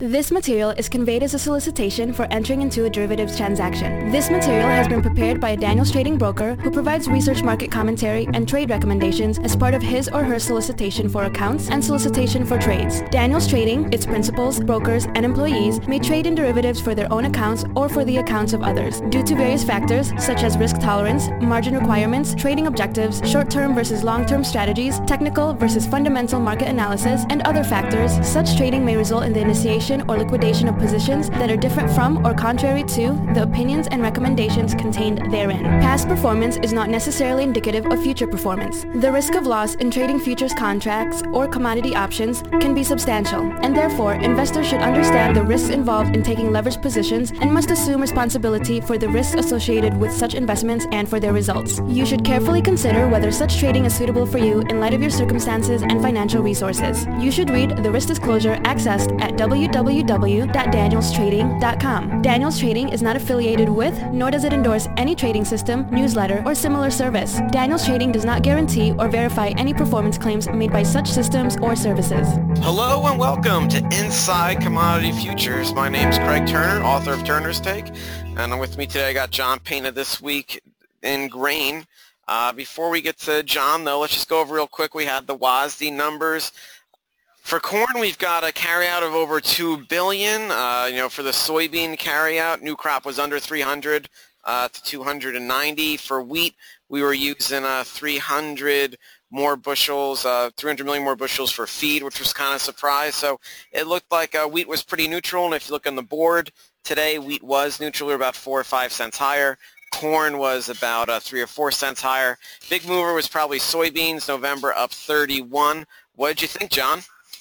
This material is conveyed as a solicitation for entering into a derivatives transaction. This material has been prepared by a Daniels Trading broker who provides research, market commentary, and trade recommendations as part of his or her solicitation for accounts and solicitation for trades. Daniels Trading, its principals, brokers, and employees may trade in derivatives for their own accounts or for the accounts of others. Due to various factors such as risk tolerance, margin requirements, trading objectives, short-term versus long-term strategies, technical versus fundamental market analysis, and other factors, such trading may result in the initiation or liquidation of positions that are different from or contrary to the opinions and recommendations contained therein. Past performance is not necessarily indicative of future performance. The risk of loss in trading futures contracts or commodity options can be substantial, and therefore investors should understand the risks involved in taking leveraged positions and must assume responsibility for the risks associated with such investments and for their results. You should carefully consider whether such trading is suitable for you in light of your circumstances and financial resources. You should read the risk disclosure accessed at www.danielstrading.com. Daniels Trading is not affiliated with, nor does it endorse any trading system, newsletter, or similar service. Daniels Trading does not guarantee or verify any performance claims made by such systems or services. Hello and welcome to Inside Commodity Futures. My name is Craig Turner, author of Turner's Take, and with me today I got John Payne of This Week in Grain. Before we get to John, though, let's just go over real quick. We had the WASDE numbers. For corn, we've got a carryout of over 2 billion. For the soybean carryout, new crop was under 300 to 290. For wheat, we were using 300 more bushels, 300 million more bushels for feed, which was kind of a surprise. So it looked like wheat was pretty neutral. And if you look on the board today, wheat was neutral, or about 4 or 5 cents higher. Corn was about 3 or 4 cents higher. Big mover was probably soybeans. November up 31. What did you think, John?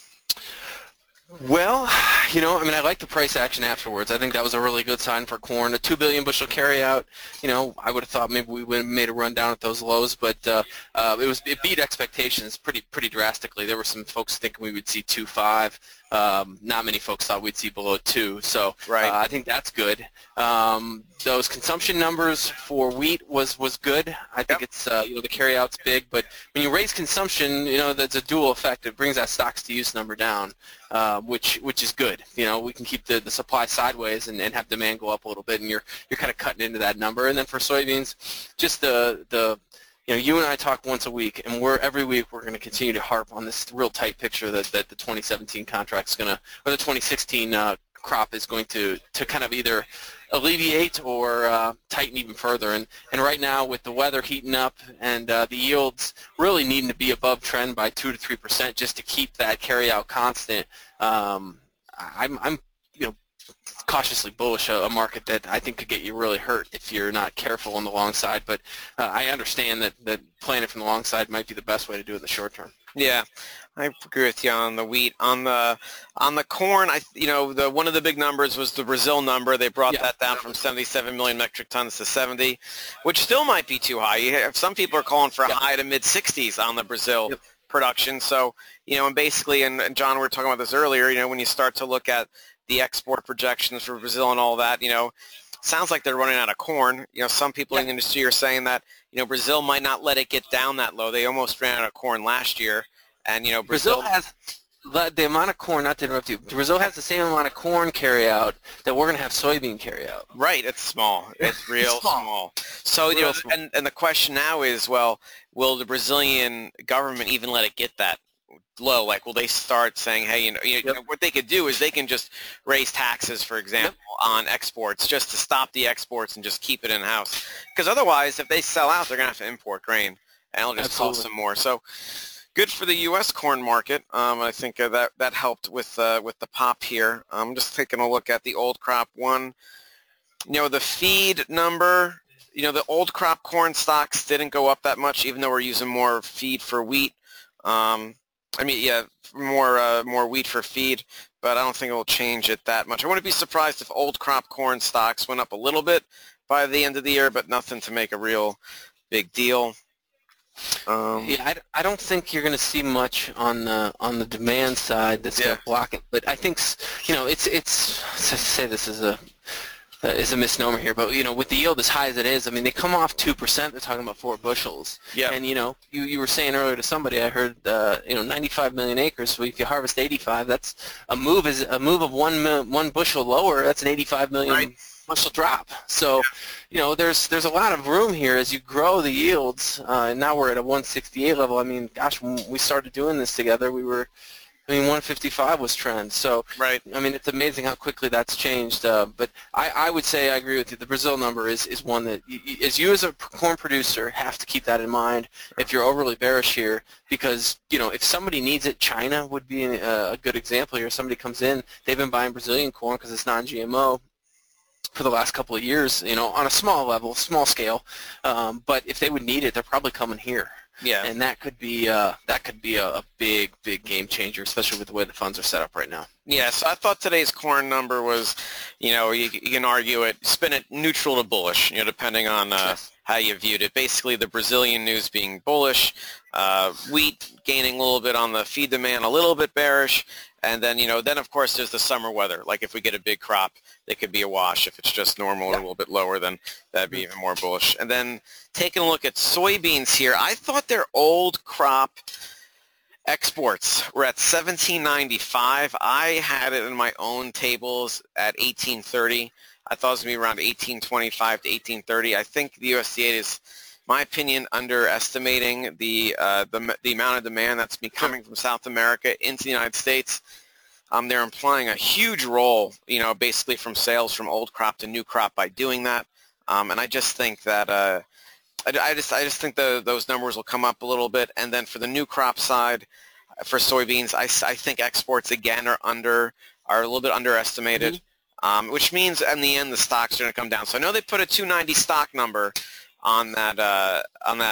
Well, I like the price action afterwards. I think that was a really good sign for corn. A 2 billion bushel carryout, I would have thought maybe we would have made a run down at those lows, but it beat expectations pretty drastically. There were some folks thinking we would see 2.5. Not many folks thought we'd see below 2, so right. I think that's good. Those consumption numbers for wheat was good. I think it's the carryout's big, but when you raise consumption, that's a dual effect. It brings that stocks to use number down, which is good. We can keep the supply sideways and have demand go up a little bit, and you're kind of cutting into that number. And then for soybeans, just the you and I talk once a week, and every week we're going to continue to harp on this real tight picture that the 2017 contract's going to, or the 2016 crop is going to kind of either alleviate or tighten even further. And right now, with the weather heating up and the yields really needing to be above trend by 2 to 3% just to keep that carryout constant, I'm cautiously bullish a market that I think could get you really hurt if you're not careful on the long side. But I understand that playing it from the long side might be the best way to do it in the short term. Yeah, I agree with you on the wheat. On the corn, one of the big numbers was the Brazil number. They brought that down from 77 million metric tons to 70, which still might be too high. Some people are calling for a high to mid-60s on the Brazil production. So, and basically, and John, we were talking about this earlier, when you start to look at the export projections for Brazil and all that, sounds like they're running out of corn. Some people in the industry are saying that, Brazil might not let it get down that low. They almost ran out of corn last year. And, Brazil has the amount of corn, not to interrupt you, Brazil has the same amount of corn carryout that we're going to have soybean carryout. Right. It's small. It's real small. So, and the question now is, well, will the Brazilian government even let it get that low? Like, will they start saying, hey, what they could do is they can just raise taxes, for example, on exports just to stop the exports and just keep it in-house. Because otherwise, if they sell out, they're going to have to import grain, and it'll just cost them more. So good for the U.S. corn market. I think that helped with the pop here. I'm just taking a look at the old crop one. The feed number, the old crop corn stocks didn't go up that much, even though we're using more feed for wheat. More wheat for feed, but I don't think it will change it that much. I wouldn't be surprised if old crop corn stocks went up a little bit by the end of the year, but nothing to make a real big deal. I don't think you're going to see much on the demand side that's going to block it. But I think it's to say this is a is a misnomer here, but with the yield as high as it is, I mean, they come off 2%. They're talking about 4 bushels. Yeah. And you were saying earlier to somebody, I heard 95 million acres. So if you harvest 85, that's a move of one bushel lower. That's an 85 million right. bushel drop. So there's a lot of room here as you grow the yields. And now we're at a 168 level. I mean, gosh, when we started doing this together, 155 was trend. So, right. I mean, it's amazing how quickly that's changed. But I would say I agree with you. The Brazil number is one that, as a corn producer, have to keep that in mind if you're overly bearish here. Because, if somebody needs it, China would be a good example here. Somebody comes in, they've been buying Brazilian corn because it's non-GMO for the last couple of years, on a small level, small scale. But if they would need it, they're probably coming here. Yeah, and that could be a big game changer, especially with the way the funds are set up right now. Yeah, so I thought today's corn number was, you can argue it, spin it neutral to bullish, depending on how you viewed it. Basically, the Brazilian news being bullish, wheat gaining a little bit on the feed demand, a little bit bearish, and then then of course there's the summer weather. Like if we get a big crop, it could be a wash. If it's just normal or a little bit lower, then that'd be even more bullish. And then taking a look at soybeans here, I thought their old crop exports were at 1795. I had it in my own tables at 1830. I thought it was going to be around 1825 to 1830. I think the USDA is, my opinion, underestimating the amount of demand that's been coming from South America into the United States. They're implying a huge role, basically from sales from old crop to new crop by doing that. And I just think that I just think those numbers will come up a little bit. And then for the new crop side, for soybeans, I think exports again are a little bit underestimated, which means in the end the stocks are going to come down. So I know they put a 290 stock number on that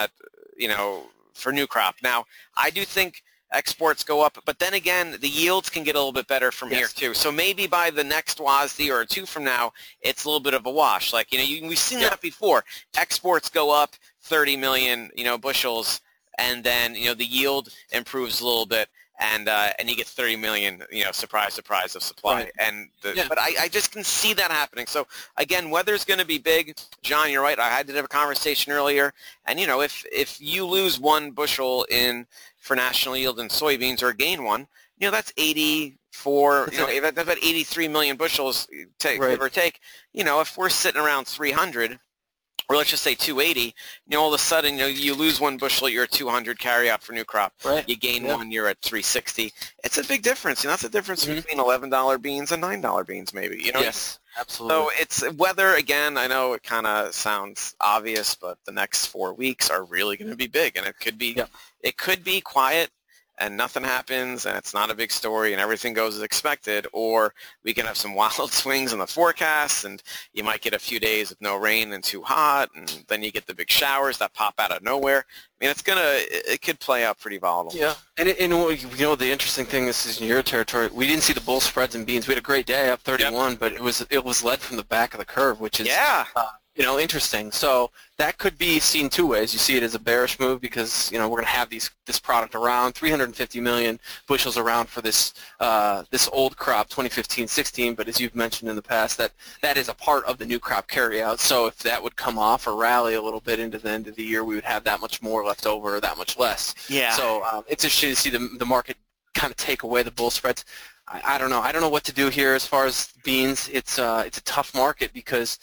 for new crop. Now I do think exports go up, but then again the yields can get a little bit better from here too. So maybe by the next WASDE or two from now, it's a little bit of a wash. Like we've seen that before. Exports go up 30 million bushels, and then the yield improves a little bit, and you get 30 million surprise of supply. Right. But I just can see that happening. So again, weather's going to be big. John, you're right. I had to have a conversation earlier, and if you lose 1 bushel for national yield in soybeans or gain 1, that's 84. That's about 83 million bushels, give or take. If we're sitting around 300. Or let's just say 280, all of a sudden, you lose 1 bushel, you're at 200 carry out for new crop. Right. You gain 1, you're at 360. It's a big difference. That's the difference between $11 beans and $9 beans maybe. Yes, absolutely. So it's weather, again, I know it kind of sounds obvious, but the next 4 weeks are really going to be big. And it could be quiet and nothing happens and it's not a big story and everything goes as expected, or we can have some wild swings in the forecast and you might get a few days of no rain and too hot, and then you get the big showers that pop out of nowhere. I mean, it could play out pretty volatile. Yeah, and the interesting thing, this is in your territory, we didn't see the bull spreads in beans. We had a great day, up 31, but it was led from the back of the curve, which is interesting. So that could be seen 2 ways. You see it as a bearish move because we're going to have this product around 350 million bushels around for this old crop 2015-16. But as you've mentioned in the past, that is a part of the new crop carryout. So if that would come off or rally a little bit into the end of the year, we would have that much more left over, or that much less. Yeah. So it's interesting to see the market kind of take away the bull spreads. I don't know. I don't know what to do here as far as beans. It's a tough market because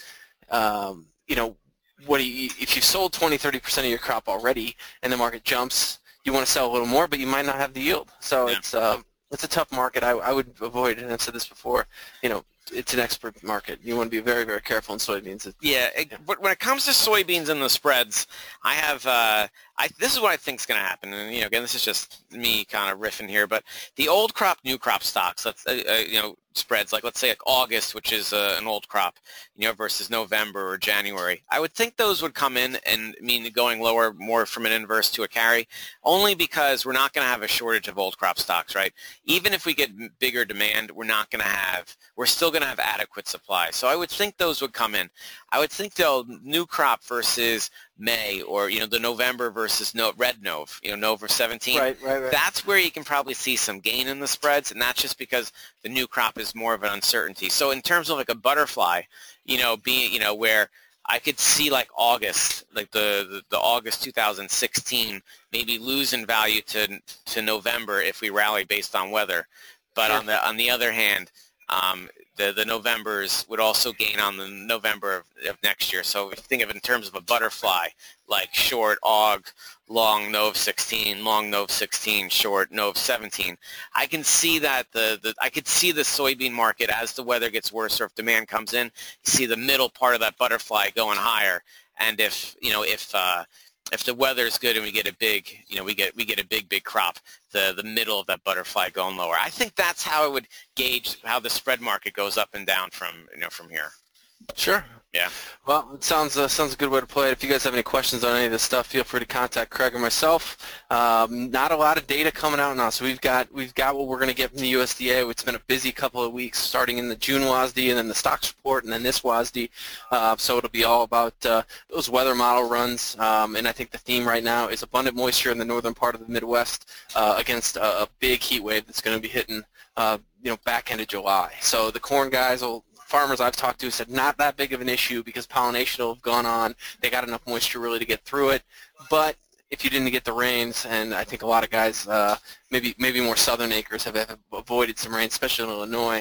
if you've sold 20-30% of your crop already and the market jumps, you want to sell a little more, but you might not have the yield. So it's a tough market. I would avoid it, and I've said this before. It's an expert market. You want to be very, very careful in soybeans. But when it comes to soybeans and the spreads, I have this is what I think is going to happen. And again, this is just me kind of riffing here, but the old crop, new crop stocks, spreads, like let's say like August, which is an old crop, versus November or January, I would think those would come in and mean going lower more from an inverse to a carry, only because we're not going to have a shortage of old crop stocks, right? Even if we get bigger demand, we're still going going to have adequate supply. So I would think those would come in. I would think, though, new crop versus May, or, the November versus red Nov, Nov 17. Right. That's where you can probably see some gain in the spreads, and that's just because the new crop is more of an uncertainty. So in terms of like a butterfly, being, where I could see like August, like the August 2016, maybe lose in value to November if we rally based on weather. But Sure. on the other hand, the Novembers would also gain on the November of next year. So if you think of it in terms of a butterfly, like short Aug, long Nov 16, long Nov 16, short Nov 17, I can see that I could see the soybean market as the weather gets worse, or if demand comes in, see the middle part of that butterfly going higher. And if the weather is good and we get a big, we get a big crop, the middle of that butterfly going lower. I think that's how I would gauge how the spread market goes up and down from here. Sure. Yeah. Well, it sounds a good way to play it. If you guys have any questions on any of this stuff, feel free to contact Craig or myself. Not a lot of data coming out now, so we've got what we're going to get from the USDA. It's been a busy couple of weeks, starting in the June WASDE and then the stocks report and then this WASDE. So it'll be all about those weather model runs. And I think the theme right now is abundant moisture in the northern part of the Midwest against a big heat wave that's going to be hitting back end of July. So the corn guys farmers I've talked to said not that big of an issue because pollination will have gone on. They got enough moisture really to get through it. But if you didn't get the rains, and I think a lot of guys, maybe more southern acres have avoided some rain, especially in Illinois,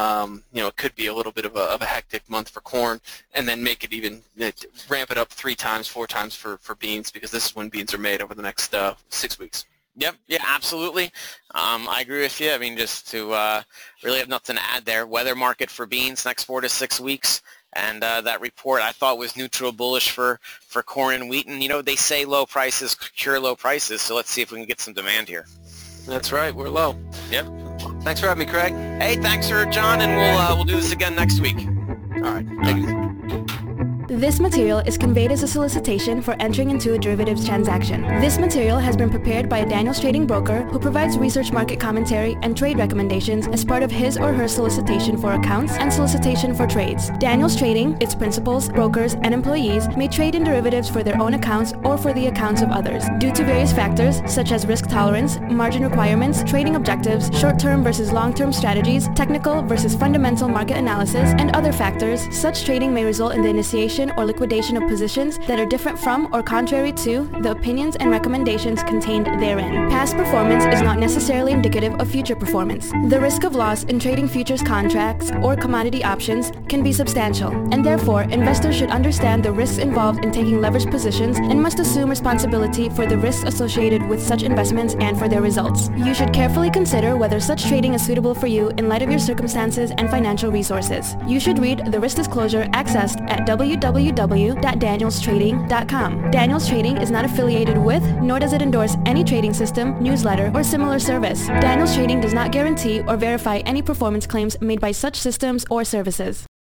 it could be a little bit of a hectic month for corn, and then make it even ramp it up 3 times, 4 times for beans, because this is when beans are made over the next 6 weeks. Yep. Yeah, absolutely. I agree with you. I mean, just to really have nothing to add there. Weather market for beans next 4 to 6 weeks. And that report I thought was neutral bullish for corn and wheat. And, they say low prices cure low prices. So let's see if we can get some demand here. That's right. We're low. Yep. Thanks for having me, Craig. Hey, thanks, Sir John. And we'll do this again next week. All right. Take it easy. This material is conveyed as a solicitation for entering into a derivatives transaction. This material has been prepared by a Daniels Trading broker who provides research market commentary and trade recommendations as part of his or her solicitation for accounts and solicitation for trades. Daniels Trading, its principals, brokers, and employees may trade in derivatives for their own accounts or for the accounts of others. Due to various factors such as risk tolerance, margin requirements, trading objectives, short-term versus long-term strategies, technical versus fundamental market analysis, and other factors, such trading may result in the initiation or liquidation of positions that are different from or contrary to the opinions and recommendations contained therein. Past performance is not necessarily indicative of future performance. The risk of loss in trading futures contracts or commodity options can be substantial, and therefore investors should understand the risks involved in taking leveraged positions and must assume responsibility for the risks associated with such investments and for their results. You should carefully consider whether such trading is suitable for you in light of your circumstances and financial resources. You should read the risk disclosure accessed at www.danielstrading.com. Daniels Trading is not affiliated with, nor does it endorse any trading system, newsletter, or similar service. Daniels Trading does not guarantee or verify any performance claims made by such systems or services.